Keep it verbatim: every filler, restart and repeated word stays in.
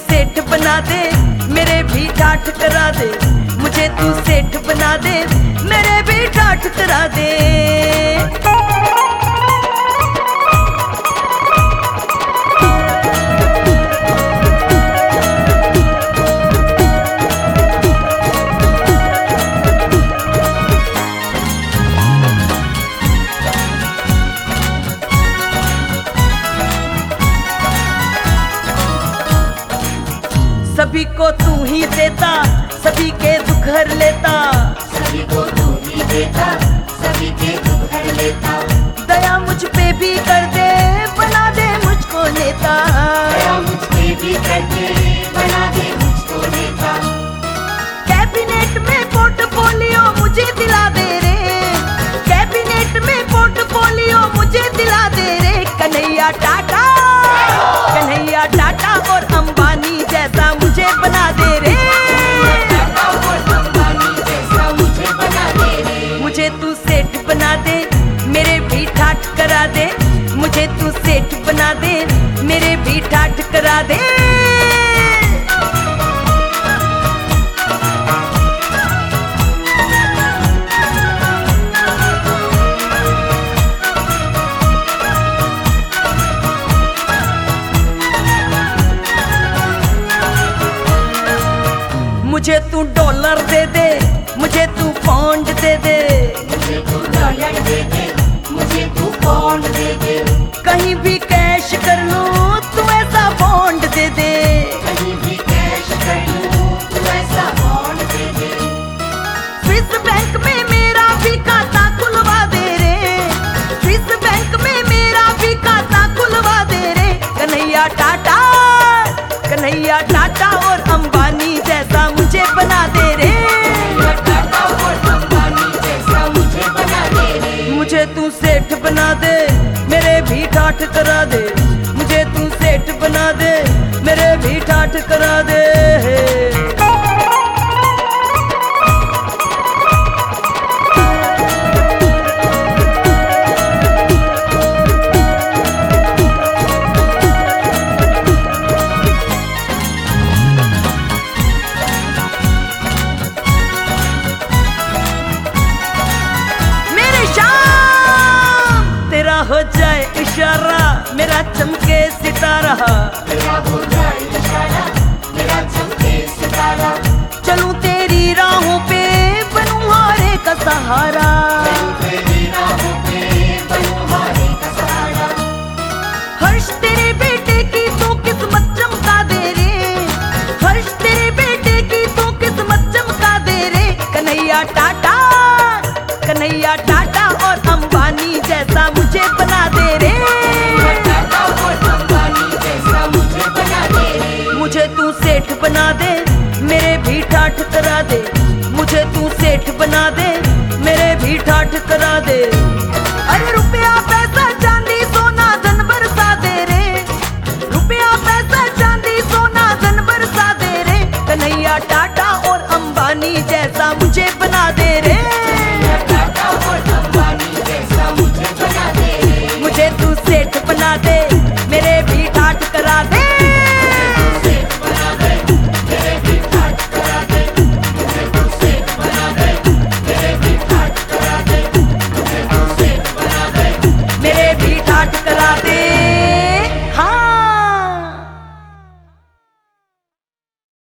सेठ बना दे, मेरे भी ठाठ करा दे। मुझे तू सेठ बना दे, मेरे भी ठाठ करा दे। सभी को तू ही देता, सभी के दुख हर लेता। सभी को तू ही देता, सभी के दुख हर लेता। दया मुझ पे भी कर दे, बना दे मुझको नेता। दया मुझ पे भी कर दे, बना दे मुझको नेता। कैबिनेट में पोर्टफोलियो मुझे दिला दे रे, कैबिनेट में पोर्टफोलियो मुझे दिला दे रे। कन्हैया टाटा, कन्हैया टाटा और अंबानी जैसा मुझे बना दे रे। मुझे तू सेठ बना दे, मेरे भी ठाठ करा दे। मुझे तू सेठ बना दे, मेरे भी ठाठ करा दे। मुझे तू डॉलर दे दे, मुझे तू पौंड दे दे। मुझे तू डॉलर दे दे, मुझे तू पौंड दे दे। कहीं भी कैश कर लूं तू ऐसा बॉन्ड दे दे। कहीं भी कैश कर लूं तू ऐसा बॉन्ड दे दे। स्विस बैंक में मेरा भी खाता खुलवा दे रे, स्विस बैंक में मेरा भी खाता खुलवा दे रे। कन्हैया टाटा, कन्हैया टाटा और अंबानी जैसा मुझे बना दे रे। टाटा और अंबानी जैसा मुझे बना दे रे। मुझे तू सेठ बना दे, मेरे भी ठाठ करा दे। मुझे तू सेठ बना दे, मेरे भी ठाठ करा दे। हो जाए इशारा, मेरा चमके सितारा। तेरा हो जाए इशारा, मेरा चमके सितारा। चलूं तेरी राहों पे, बनूं हारे का सहारा। चलूं तेरी राहों पे, बनूं हारे का सहारा। हर्ष तेरे बेटे की तू किस्मत चमका दे रे, हर्ष तेरे बेटे की तू किस्मत चमका दे रे। कन्हैया टाटा, कन्हैया टाटा और अंबानी जैसा मुझे बना दे रे। टाटा और अंबानी जैसा मुझे बना दे रे। मुझे तू सेठ बना दे, मेरे भी ठाठ करा दे। मुझे तू सेठ बना दे, मेरे भी ठाठ करा दे। अरे रुपया पैसा